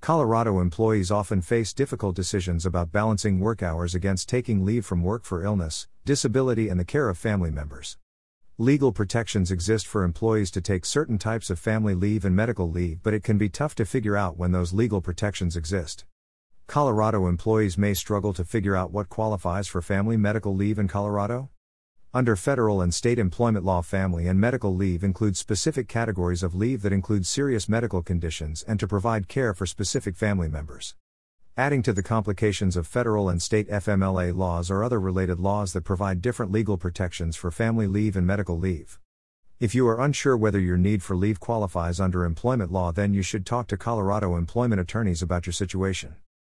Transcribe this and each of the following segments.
Colorado employees often face difficult decisions about balancing work hours against taking leave from work for illness, disability, and the care of family members. Legal protections exist for employees to take certain types of family leave and medical leave, but it can be tough to figure out when those legal protections exist. Colorado employees may struggle to figure out what qualifies for family medical leave in Colorado. Under federal and state employment law, family and medical leave include specific categories of leave that include serious medical conditions and to provide care for specific family members. Adding to the complications of federal and state FMLA laws are other related laws that provide different legal protections for family leave and medical leave. If you are unsure whether your need for leave qualifies under employment law, then you should talk to Colorado employment attorneys about your situation.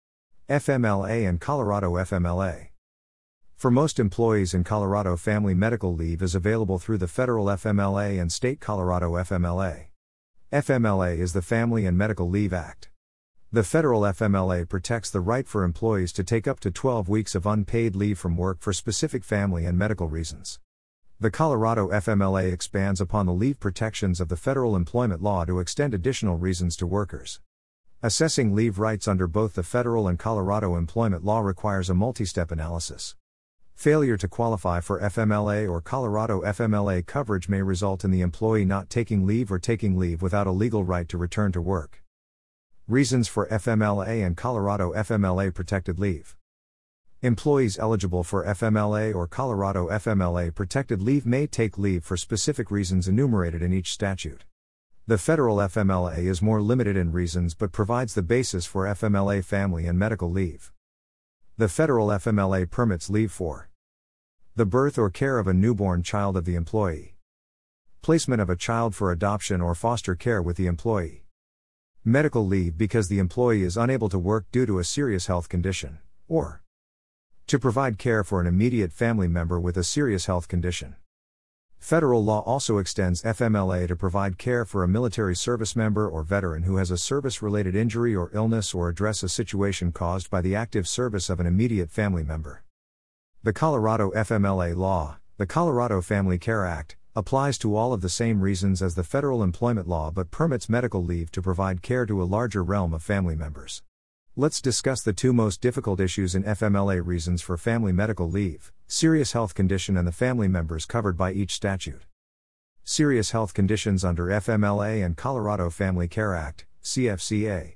FMLA and Colorado FMLA. For most employees in Colorado, family medical leave is available through the federal FMLA and state Colorado FMLA. FMLA is the Family and Medical Leave Act. The federal FMLA protects the right for employees to take up to 12 weeks of unpaid leave from work for specific family and medical reasons. The Colorado FMLA expands upon the leave protections of the federal employment law to extend additional reasons to workers. Assessing leave rights under both the federal and Colorado employment law requires a multi-step analysis. Failure to qualify for FMLA or Colorado FMLA coverage may result in the employee not taking leave or taking leave without a legal right to return to work. Reasons for FMLA and Colorado FMLA protected leave. Employees eligible for FMLA or Colorado FMLA protected leave may take leave for specific reasons enumerated in each statute. The federal FMLA is more limited in reasons but provides the basis for FMLA family and medical leave. The federal FMLA permits leave for the birth or care of a newborn child of the employee, placement of a child for adoption or foster care with the employee, medical leave because the employee is unable to work due to a serious health condition, or to provide care for an immediate family member with a serious health condition. Federal law also extends FMLA to provide care for a military service member or veteran who has a service-related injury or illness or address a situation caused by the active service of an immediate family member. The Colorado FMLA law, the Colorado Family Care Act, applies to all of the same reasons as the federal employment law but permits medical leave to provide care to a larger realm of family members. Let's discuss the two most difficult issues in FMLA reasons for family medical leave: serious health condition and the family members covered by each statute. Serious health conditions under FMLA and Colorado Family Care Act, CFCA.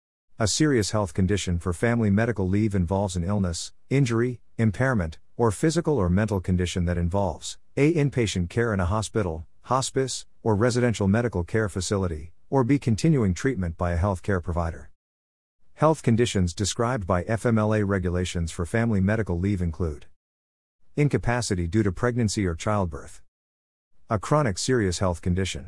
A serious health condition for family medical leave involves an illness, injury, impairment, or physical or mental condition that involves A. inpatient care in a hospital, hospice, or residential medical care facility, or B. continuing treatment by a health care provider. Health conditions described by FMLA regulations for family medical leave include incapacity due to pregnancy or childbirth, a chronic serious health condition,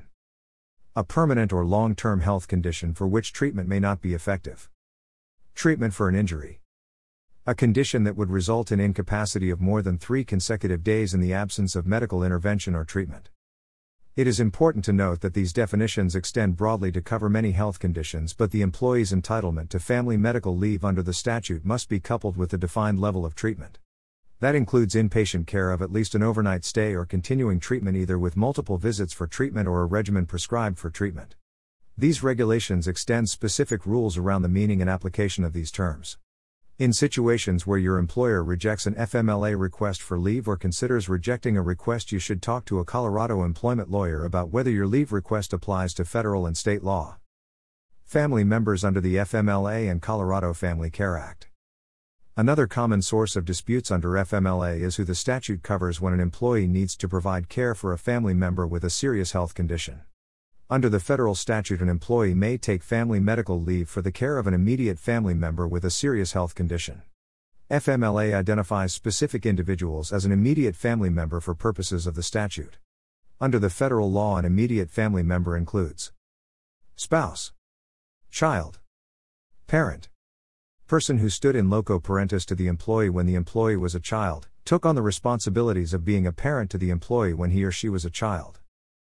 a permanent or long-term health condition for which treatment may not be effective, treatment for an injury, a condition that would result in incapacity of more than 3 consecutive days in the absence of medical intervention or treatment. It is important to note that these definitions extend broadly to cover many health conditions, but the employee's entitlement to family medical leave under the statute must be coupled with the defined level of treatment. That includes inpatient care of at least an overnight stay or continuing treatment either with multiple visits for treatment or a regimen prescribed for treatment. These regulations extend specific rules around the meaning and application of these terms. In situations where your employer rejects an FMLA request for leave or considers rejecting a request, you should talk to a Colorado employment lawyer about whether your leave request applies to federal and state law. Family members under the FMLA and Colorado Family Care Act. Another common source of disputes under FMLA is who the statute covers when an employee needs to provide care for a family member with a serious health condition. Under the federal statute, an employee may take family medical leave for the care of an immediate family member with a serious health condition. FMLA identifies specific individuals as an immediate family member for purposes of the statute. Under the federal law, an immediate family member includes spouse, child, parent, person who stood in loco parentis to the employee when the employee was a child, took on the responsibilities of being a parent to the employee when he or she was a child.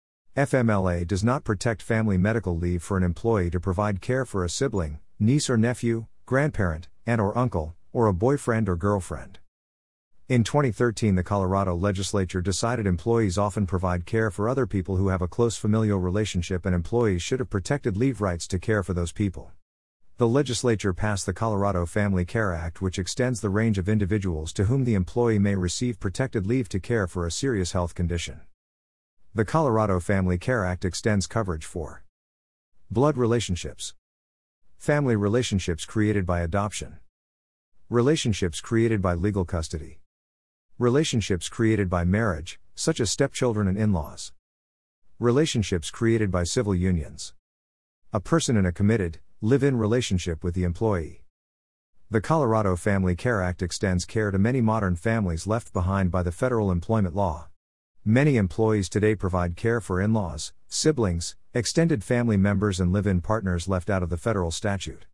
FMLA does not protect family medical leave for an employee to provide care for a sibling, niece or nephew, grandparent, aunt or uncle, or a boyfriend or girlfriend. In 2013, the Colorado legislature decided employees often provide care for other people who have a close familial relationship, and employees should have protected leave rights to care for those people. The legislature passed the Colorado Family Care Act, which extends the range of individuals to whom the employee may receive protected leave to care for a serious health condition. The Colorado Family Care Act extends coverage for blood relationships, family relationships created by adoption, relationships created by legal custody, relationships created by marriage, such as stepchildren and in-laws, relationships created by civil unions, a person in a committed, live-in relationship with the employee. The Colorado Family Care Act extends care to many modern families left behind by the federal employment law. Many employees today provide care for in-laws, siblings, extended family members and live-in partners left out of the federal statute.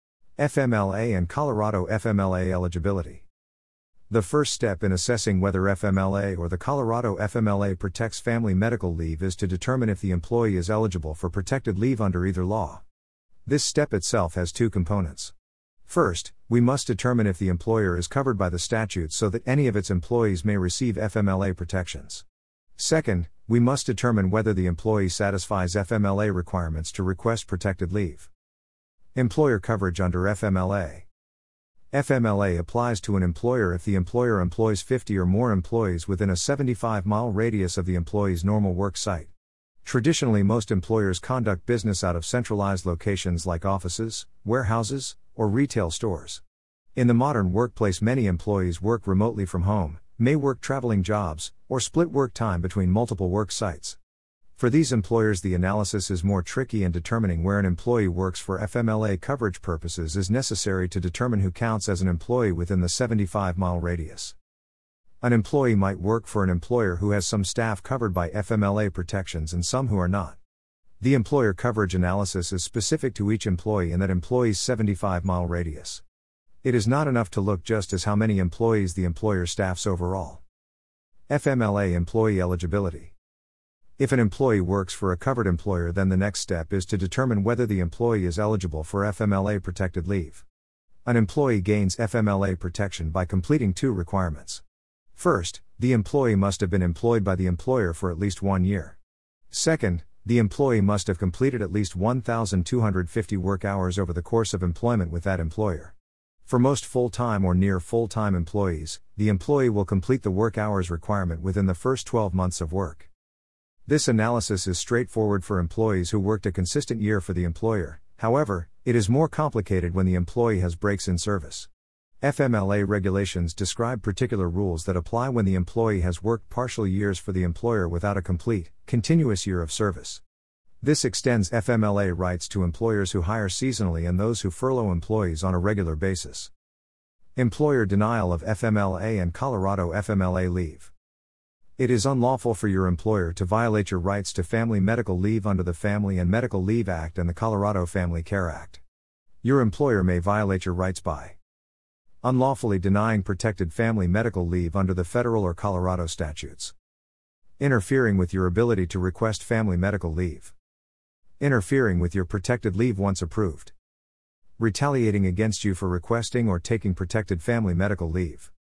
FMLA and Colorado FMLA eligibility. The first step in assessing whether FMLA or the Colorado FMLA protects family medical leave is to determine if the employee is eligible for protected leave under either law. This step itself has two components. First, we must determine if the employer is covered by the statute so that any of its employees may receive FMLA protections. Second, we must determine whether the employee satisfies FMLA requirements to request protected leave. Employer coverage under FMLA. FMLA applies to an employer if the employer employs 50 or more employees within a 75-mile radius of the employee's normal work site. Traditionally, most employers conduct business out of centralized locations like offices, warehouses, or retail stores. In the modern workplace, many employees work remotely from home, may work traveling jobs, or split work time between multiple work sites. For these employers, the analysis is more tricky, and determining where an employee works for FMLA coverage purposes is necessary to determine who counts as an employee within the 75-mile radius. An employee might work for an employer who has some staff covered by FMLA protections and some who are not. The employer coverage analysis is specific to each employee in that employee's 75-mile radius. It is not enough to look just as how many employees the employer staffs overall. FMLA employee eligibility. If an employee works for a covered employer, then the next step is to determine whether the employee is eligible for FMLA protected leave. An employee gains FMLA protection by completing two requirements. First, the employee must have been employed by the employer for at least 1 year. Second, the employee must have completed at least 1,250 work hours over the course of employment with that employer. For most full-time or near full-time employees, the employee will complete the work hours requirement within the first 12 months of work. This analysis is straightforward for employees who worked a consistent year for the employer. However, it is more complicated when the employee has breaks in service. FMLA regulations describe particular rules that apply when the employee has worked partial years for the employer without a complete, continuous year of service. This extends FMLA rights to employers who hire seasonally and those who furlough employees on a regular basis. Employer denial of FMLA and Colorado FMLA leave. It is unlawful for your employer to violate your rights to family medical leave under the Family and Medical Leave Act and the Colorado Family Care Act. Your employer may violate your rights by unlawfully denying protected family medical leave under the federal or Colorado statutes, interfering with your ability to request family medical leave, interfering with your protected leave once approved, retaliating against you for requesting or taking protected family medical leave.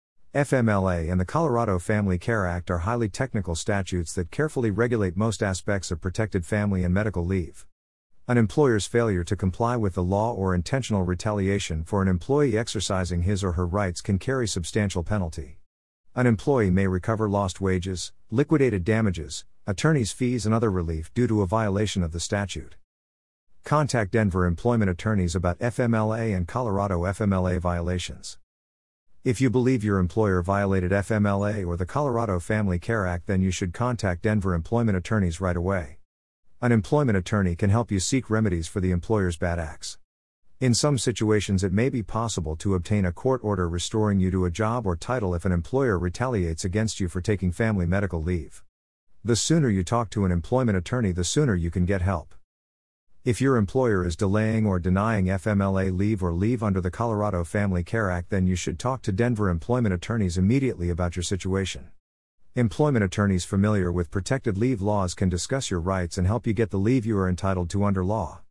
FMLA and the Colorado Family Care Act are highly technical statutes that carefully regulate most aspects of protected family and medical leave. An employer's failure to comply with the law or intentional retaliation for an employee exercising his or her rights can carry substantial penalty. An employee may recover lost wages, liquidated damages, attorney's fees and other relief due to a violation of the statute. Contact Denver employment attorneys about FMLA and Colorado FMLA violations. If you believe your employer violated FMLA or the Colorado Family Care Act, then you should contact Denver employment attorneys right away. An employment attorney can help you seek remedies for the employer's bad acts. In some situations, it may be possible to obtain a court order restoring you to a job or title if an employer retaliates against you for taking family medical leave. The sooner you talk to an employment attorney, the sooner you can get help. If your employer is delaying or denying FMLA leave or leave under the Colorado Family Care Act, then you should talk to Denver employment attorneys immediately about your situation. Employment attorneys familiar with protected leave laws can discuss your rights and help you get the leave you are entitled to under law.